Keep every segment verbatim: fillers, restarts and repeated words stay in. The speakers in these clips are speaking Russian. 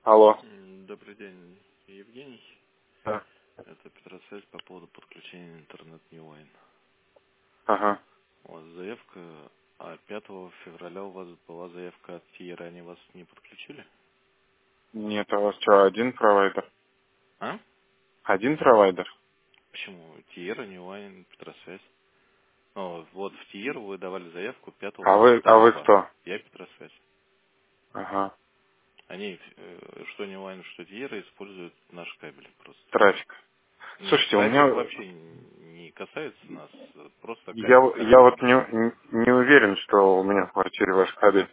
Алло. М, Добрый день, Евгений. Да. Это Петросвязь по поводу подключения интернет Ньюайн. Ага. У вас заявка, а пятого февраля у вас была заявка от Тиера, они вас не подключили? Нет, а у вас что, один провайдер? А? Один провайдер? Почему? Тиера, Ньюайн, Петросвязь. Ну, вот в Тиеру вы давали заявку пятого А ноль вы, а вы второго. кто? Я Петросвязь. Ага. Они, э, что Ньюайн, что Тиера, используют наш кабель просто. Трафик. Нет, Слушайте, у трафик меня... вообще не касается нас, просто Я, кабель я вот подключен. не, не уверен, что у меня в квартире ваш кабель.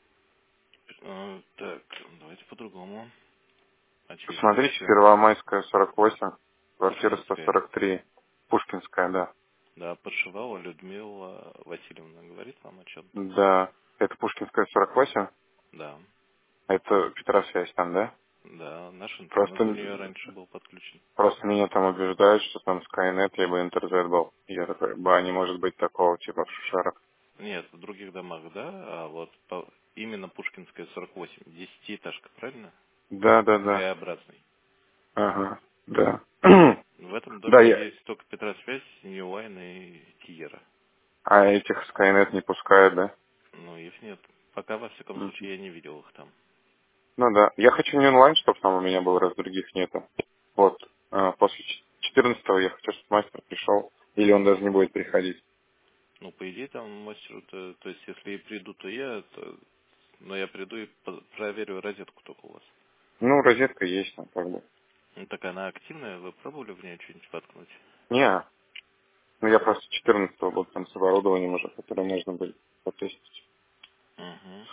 Э, Так, давайте по-другому. А через Посмотрите, квартиру? Первомайская, сорок восемь, квартира сто Пушкинская. сорок три, Пушкинская, да. Да, подшивала Людмила Васильевна. Говорит вам о чем-то? Да. Это Пушкинская, сорок восемь? Да. Это Петросвязь там, да? Да, наш интернет у Просто, нее раньше был подключен. просто меня там убеждают, что там Skynet либо Интерзет был. Я такой, ба, не может быть такого типа в шушарах. Нет, в других домах, да, а вот по- именно Пушкинская сорок восемь, десятиэтажка, правильно? Да, да, да. Г-образный. Ага, да. В этом Да, доме я... есть только Петросвязь, Ньюайн и Тиера. А этих Skynet не пускают, да? Ну, их нет. Пока, во всяком Мгм. случае, я не видел их там. Ну да. Я хочу не онлайн, чтобы там у меня был, раз других нету. Вот. А, после ч- четырнадцатого я хочу, чтобы мастер пришел. Или он даже не будет приходить. Ну, по идее, там мастеру, то, то есть, если и приду, то я, то, но я приду и по- проверю розетку только у вас. Ну, розетка есть там, как бы. Ну, так она активная, вы пробовали в нее что-нибудь воткнуть? Не, ну я просто четырнадцатого буду там с оборудованием уже, которое можно будет потестить. Угу.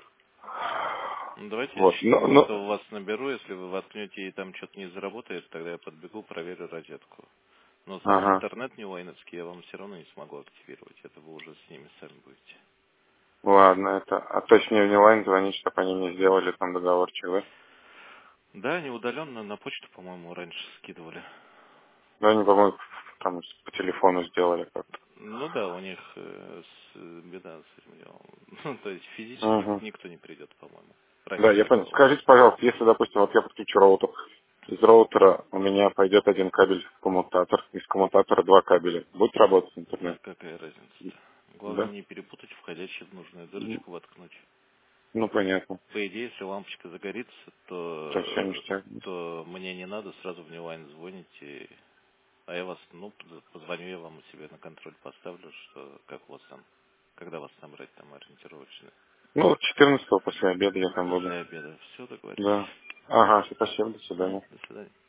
Ну, давайте я Вот. Но, но... четырнадцатого вас наберу, если вы воткнете и там что-то не заработает, тогда я подбегу, проверю розетку. Но сам Ага. интернет не вайновский я вам все равно не смогу активировать, это вы уже с ними сами будете. Ладно, это... А то есть мне в онлайн звонить, чтобы они мне сделали там договорчик, да? Да, они удаленно на почту, по-моему, раньше скидывали. Да, они, по-моему, там по телефону сделали как-то. Ну да, у них э, с- беда с этим делом. Ну, то есть физически Угу. никто не придет, по-моему. Да, Раньше я так понял. было. Скажите, пожалуйста, если, допустим, вот я подключу роутер, из роутера у меня пойдет один кабель в коммутатор, из коммутатора два кабеля. Будет работать А интернет? какая разница-то? Главное Да? не перепутать входящий в нужную Ну, дырочку воткнуть. ну, понятно. По идее, если лампочка загорится, То все то, ништяк. то мне не надо сразу в Нивайн звонить, и- а я вас, ну, поз- позвоню я вам у себя на контроль поставлю, что как у вас там, когда вас набрать там ориентировочно. Ну, четырнадцатого после обеда я там буду. После обеда. Все, договорились. Да. Ага, спасибо, до М, свидания. До свидания.